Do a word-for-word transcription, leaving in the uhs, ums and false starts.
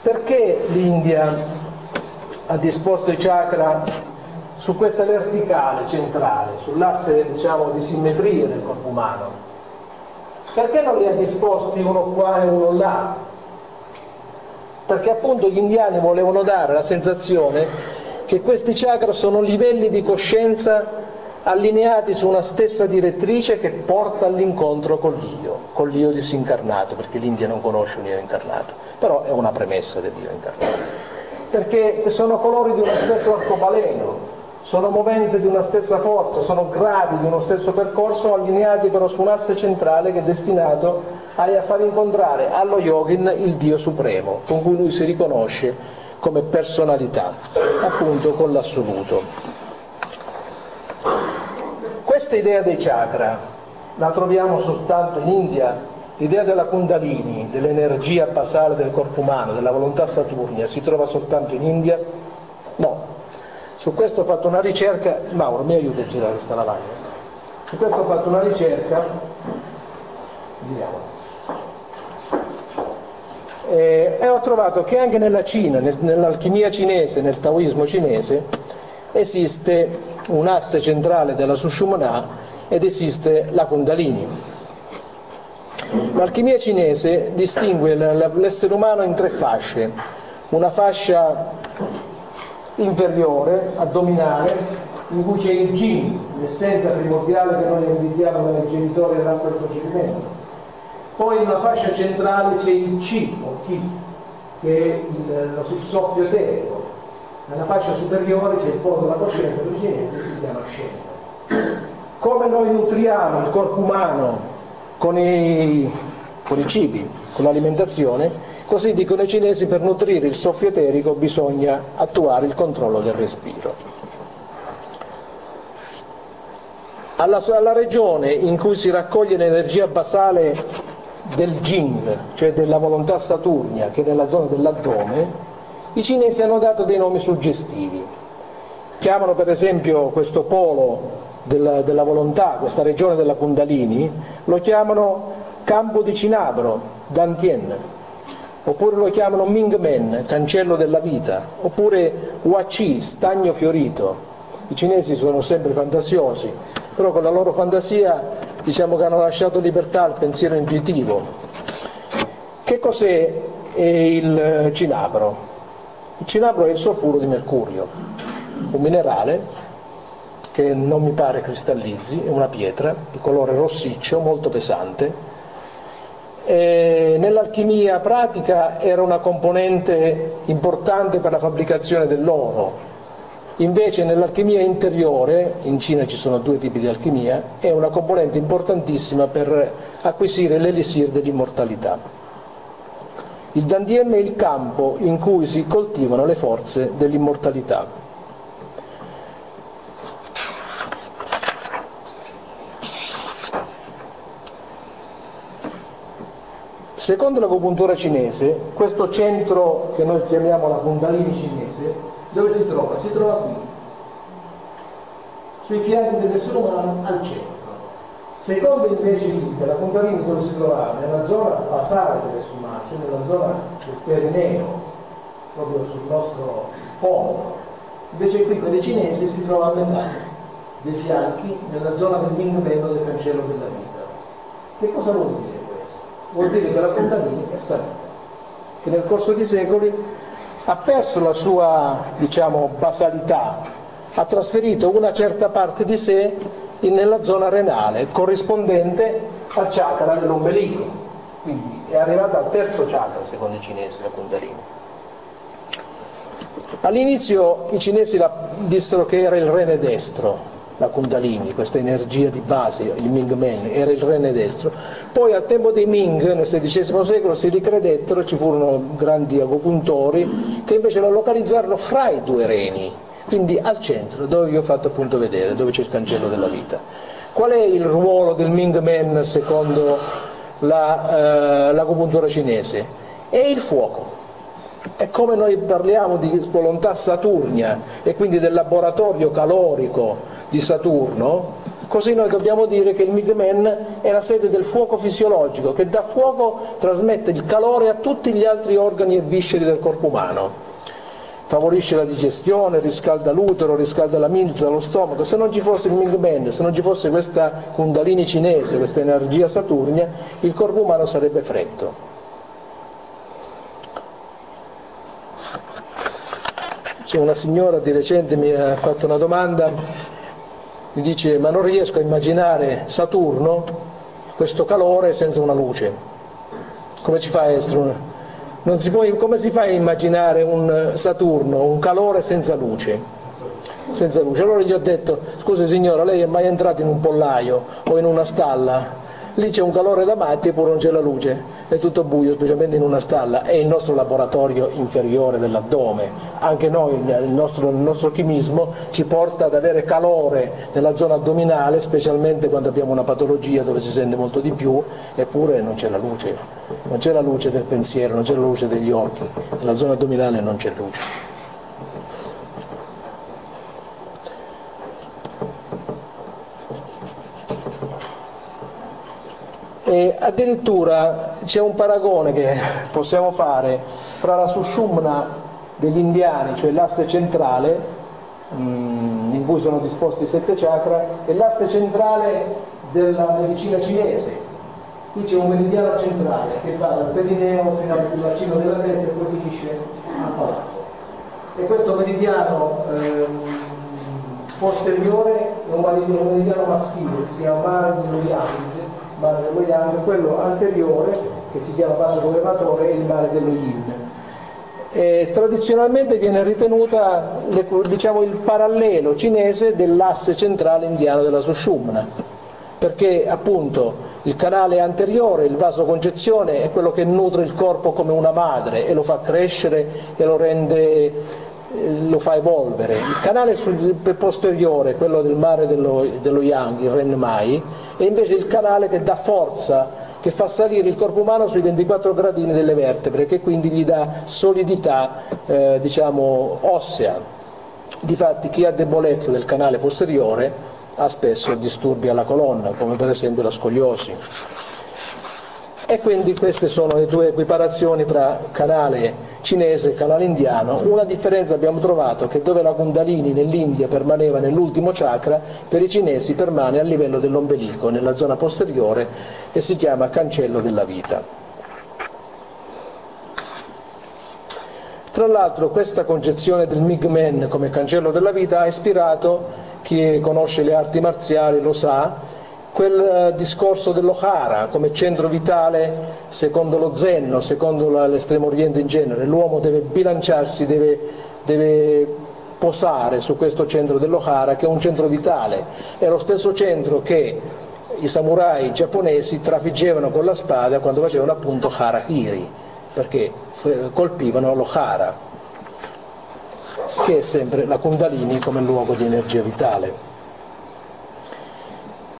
Perché l'India ha disposto i chakra su questa verticale centrale, sull'asse, diciamo, di simmetria del corpo umano? Perché non li ha disposti uno qua e uno là? Perché appunto gli indiani volevano dare la sensazione che questi chakra sono livelli di coscienza allineati su una stessa direttrice che porta all'incontro con l'io, con l'io disincarnato, perché l'India non conosce un io incarnato, però è una premessa dell'io incarnato, perché sono colori di uno stesso arcobaleno, sono movenze di una stessa forza, sono gradi di uno stesso percorso allineati però su un asse centrale che è destinato a far incontrare allo yogin il Dio supremo, con cui lui si riconosce come personalità, appunto con l'assoluto. Questa idea dei chakra la troviamo soltanto in India, l'idea della Kundalini, dell'energia basale del corpo umano, della volontà saturnia, si trova soltanto in India? No. Su questo ho fatto una ricerca, Mauro mi aiuta a girare questa lavagna, su questo ho fatto una ricerca, vediamo. E, e ho trovato che anche nella Cina, nel, nell'alchimia cinese, nel taoismo cinese, esiste un asse centrale della Sushumna ed esiste la Kundalini. L'alchimia cinese distingue l'essere umano in tre fasce: una fascia inferiore, addominale, in cui c'è il Jin, l'essenza primordiale che noi ereditiamo dai genitori durante il concepimento. Poi in una fascia centrale c'è il Chi, o Chi, che è il, il soffio eterico. Nella fascia superiore c'è il polo della coscienza del cinese che si chiama Shen. Come noi nutriamo il corpo umano con i, con i cibi, con l'alimentazione, così dicono i cinesi, per nutrire il soffio eterico bisogna attuare il controllo del respiro. Alla, alla regione in cui si raccoglie l'energia basale del Jing, cioè della volontà saturnia, che è nella zona dell'addome, i cinesi hanno dato dei nomi suggestivi. Chiamano per esempio questo polo della, della volontà, questa regione della Kundalini, lo chiamano campo di cinabro, Dantien, oppure lo chiamano Mingmen, cancello della vita, oppure Huachi, stagno fiorito. I cinesi sono sempre fantasiosi, però con la loro fantasia diciamo che hanno lasciato libertà al pensiero intuitivo. Che cos'è il cinabro? Il cinabro è il solfuro di mercurio, un minerale che non mi pare cristallizzi, è una pietra di colore rossiccio, molto pesante. E nell'alchimia pratica era una componente importante per la fabbricazione dell'oro. Invece nell'alchimia interiore, in Cina ci sono due tipi di alchimia, è una componente importantissima per acquisire l'elisir dell'immortalità. Il Dantien è il campo in cui si coltivano le forze dell'immortalità. Secondo l'agopuntura cinese, questo centro che noi chiamiamo la Kundalini cinese, dove si trova? Si trova qui, sui fianchi dell'essere umano, al centro. Secondo invece l'India, la Kundalini dove si trovava? Nella zona basale dell'essere umano, cioè nella zona del perineo, proprio sul nostro fondo. Invece qui per i cinesi si trova a metà dei fianchi, nella zona del Mingmen, del cancello della vita. Che cosa vuol dire questo? Vuol dire che la Kundalini è salita, che nel corso dei secoli ha perso la sua, diciamo, basalità, ha trasferito una certa parte di sé nella zona renale, corrispondente al chakra dell'ombelico. Quindi è arrivata al terzo chakra, secondo i cinesi, la Kundalini. All'inizio i cinesi la, dissero che era il rene destro, la Kundalini, questa energia di base, il Mingmen, era il rene destro. Poi al tempo dei Ming, nel sedicesimo secolo, si ricredettero, ci furono grandi agopuntori che invece lo localizzarono fra i due reni, quindi al centro, dove vi ho fatto appunto vedere, dove c'è il cancello della vita. Qual è il ruolo del Mingmen secondo la, eh, l'agopuntura cinese? È il fuoco. E come noi parliamo di volontà saturnia e quindi del laboratorio calorico di Saturno, Così noi dobbiamo dire che il Migmen è la sede del fuoco fisiologico, che da fuoco trasmette il calore a tutti gli altri organi e visceri del corpo umano. Favorisce la digestione, riscalda l'utero, riscalda la milza, lo stomaco. Se non ci fosse il Migmen, se non ci fosse questa Kundalini cinese, questa energia saturnia, il corpo umano sarebbe freddo. C'è una signora di recente mi ha fatto una domanda, mi dice: ma non riesco a immaginare Saturno, questo calore, senza una luce. Come ci fa a essere una... Non si può, come si fa a immaginare un Saturno, un calore senza luce? Senza luce. Allora gli ho detto: scusi signora, lei è mai entrato in un pollaio o in una stalla? Lì c'è un calore da matti eppure non c'è la luce, è tutto buio, specialmente in una stalla. È il nostro laboratorio inferiore dell'addome. Anche noi, il nostro, il nostro chimismo ci porta ad avere calore nella zona addominale, specialmente quando abbiamo una patologia dove si sente molto di più, eppure non c'è la luce, non c'è la luce del pensiero, non c'è la luce degli occhi, nella zona addominale non c'è luce. E addirittura c'è un paragone che possiamo fare fra la Sushumna degli indiani, cioè l'asse centrale mh, in cui sono disposti i sette chakra, e l'asse centrale della medicina cinese. Qui c'è un meridiano centrale che va dal perineo fino al bacino della testa e poi finisce al palato. E questo meridiano ehm, posteriore è un meridiano maschile, si chiama mare dello yang, mare dello yang, quello anteriore, che si chiama vaso governatore, è il mare dello yin. E tradizionalmente viene ritenuta, diciamo, il parallelo cinese dell'asse centrale indiano della Sushumna, perché appunto il canale anteriore, il vaso concezione, è quello che nutre il corpo come una madre e lo fa crescere e lo rende, lo fa evolvere. Il canale posteriore, quello del mare dello, dello yang, il Ren Mai, è invece il canale che dà forza, che fa salire il corpo umano sui ventiquattro gradini delle vertebre, che quindi gli dà solidità, eh, diciamo, ossea. Difatti chi ha debolezza del canale posteriore ha spesso disturbi alla colonna, come per esempio la scoliosi. E quindi queste sono le due equiparazioni tra canale cinese e canale indiano. Una differenza abbiamo trovato, che dove la Kundalini nell'India permaneva nell'ultimo chakra, per i cinesi permane a livello dell'ombelico, nella zona posteriore, e si chiama cancello della vita. Tra l'altro questa concezione del Migmen come cancello della vita ha ispirato, chi conosce le arti marziali lo sa, quel discorso dell'Ohara come centro vitale secondo lo Zen, secondo l'estremo oriente in genere. L'uomo deve bilanciarsi, deve, deve posare su questo centro dell'Ohara, che è un centro vitale, è lo stesso centro che i samurai giapponesi trafiggevano con la spada quando facevano appunto harakiri, perché colpivano l'Ohara, che è sempre la Kundalini come luogo di energia vitale.